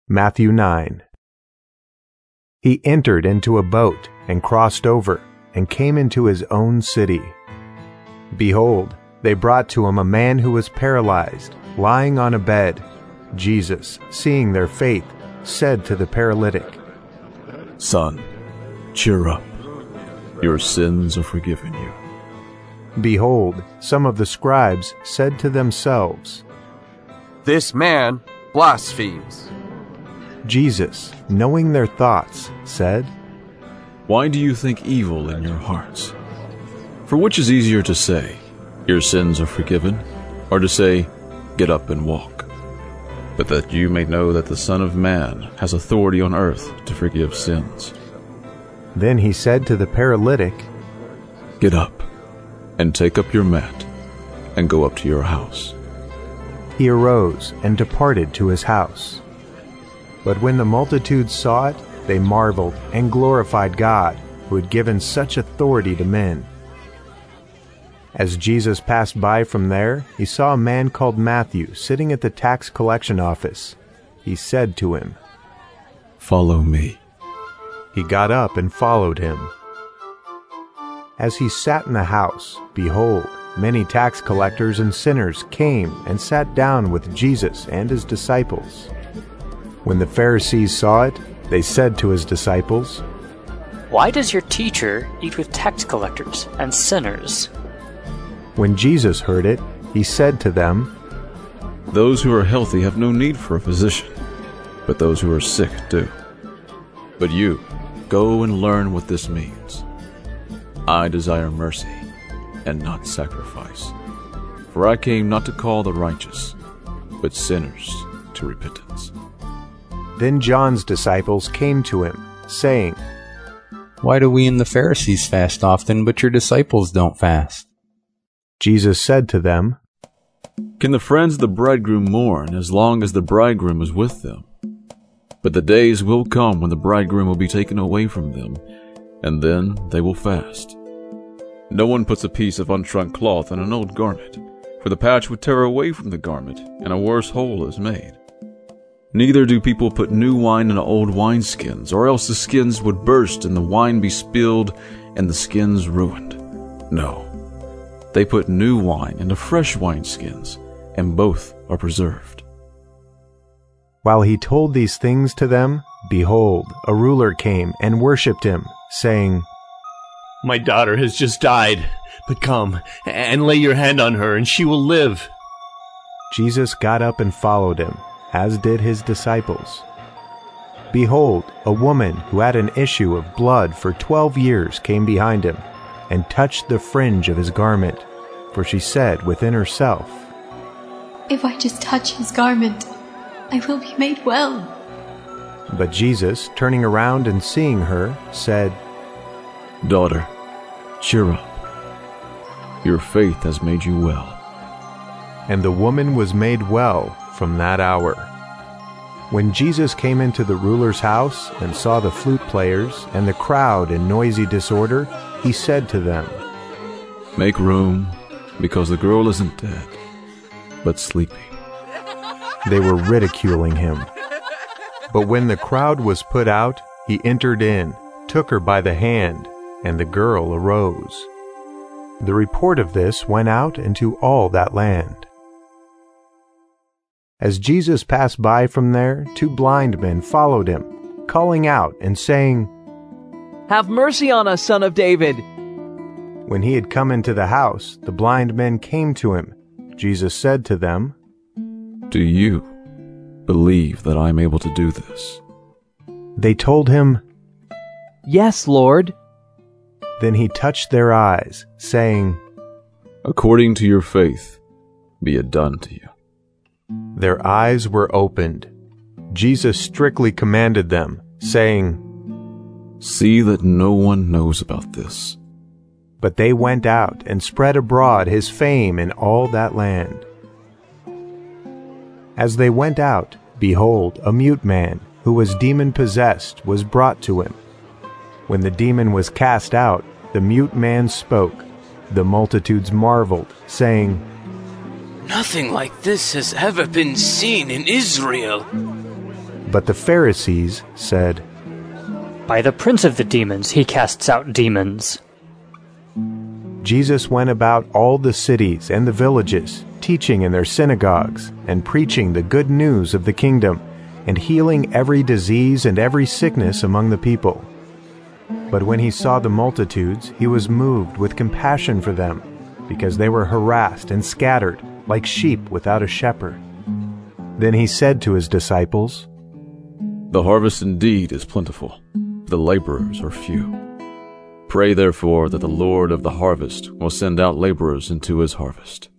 Matthew 9. He entered into a boat and crossed over and came into his own city. Behold, they brought to him a man who was paralyzed, lying on a bed. Jesus, seeing their faith, said to the paralytic, "Son, cheer up. Your sins are forgiven you." Behold, some of the scribes said to themselves, "This man blasphemes." Jesus, knowing their thoughts, said, "Why do you think evil in your hearts? For which is easier to say, 'Your sins are forgiven,' or to say, 'Get up and walk'? But that you may know that the Son of Man has authority on earth to forgive sins." Then he said to the paralytic, "Get up and take up your mat and go up to your house." He arose and departed to his house. But when the multitudes saw it, they marveled and glorified God, who had given such authority to men. As Jesus passed by from there, he saw a man called Matthew sitting at the tax collection office. He said to him, "Follow me." He got up and followed him. As he sat in the house, behold, many tax collectors and sinners came and sat down with Jesus and his disciples. When the Pharisees saw it, they said to his disciples, "Why does your teacher eat with tax collectors and sinners?" When Jesus heard it, he said to them, "Those who are healthy have no need for a physician, but those who are sick do. But you, go and learn what this means. I desire mercy and not sacrifice. For I came not to call the righteous, but sinners to repentance." Then John's disciples came to him, saying, "Why do we and the Pharisees fast often, but your disciples don't fast?" Jesus said to them, "Can the friends of the bridegroom mourn as long as the bridegroom is with them? But the days will come when the bridegroom will be taken away from them, and then they will fast. No one puts a piece of unshrunk cloth in an old garment, for the patch would tear away from the garment, and a worse hole is made. Neither do people put new wine in old wineskins, or else the skins would burst and the wine be spilled and the skins ruined. No, they put new wine into fresh wineskins, and both are preserved." While he told these things to them, behold, a ruler came and worshipped him, saying, "My daughter has just died, but come and lay your hand on her, and she will live." Jesus got up and followed him, as did his disciples. Behold, a woman who had an issue of blood for 12 years came behind him, and touched the fringe of his garment, for she said within herself, "If I just touch his garment, I will be made well." But Jesus, turning around and seeing her, said, "Daughter, cheer up. Your faith has made you well." And the woman was made well from that hour. When Jesus came into the ruler's house and saw the flute players and the crowd in noisy disorder, he said to them, "Make room, because the girl isn't dead, but sleeping." They were ridiculing him. But when the crowd was put out, he entered in, took her by the hand, and the girl arose. The report of this went out into all that land. As Jesus passed by from there, 2 blind men followed him, calling out and saying, "Have mercy on us, Son of David." When he had come into the house, the blind men came to him. Jesus said to them, "Do you believe that I am able to do this?" They told him, "Yes, Lord." Then he touched their eyes, saying, "According to your faith, be it done to you." Their eyes were opened. Jesus strictly commanded them, saying, "See that no one knows about this." But they went out and spread abroad his fame in all that land. As they went out, behold, a mute man, who was demon-possessed, was brought to him. When the demon was cast out, the mute man spoke. The multitudes marveled, saying, "Nothing like this has ever been seen in Israel." But the Pharisees said, By the prince of the demons he casts out demons. Jesus went about all the cities and the villages, teaching in their synagogues, and preaching the good news of the kingdom, and healing every disease and every sickness among the people. But when he saw the multitudes, he was moved with compassion for them, because they were harassed and scattered, like sheep without a shepherd. Then he said to his disciples, The harvest indeed is plentiful, but the laborers are few. Pray therefore that the Lord of the harvest will send out laborers into his harvest.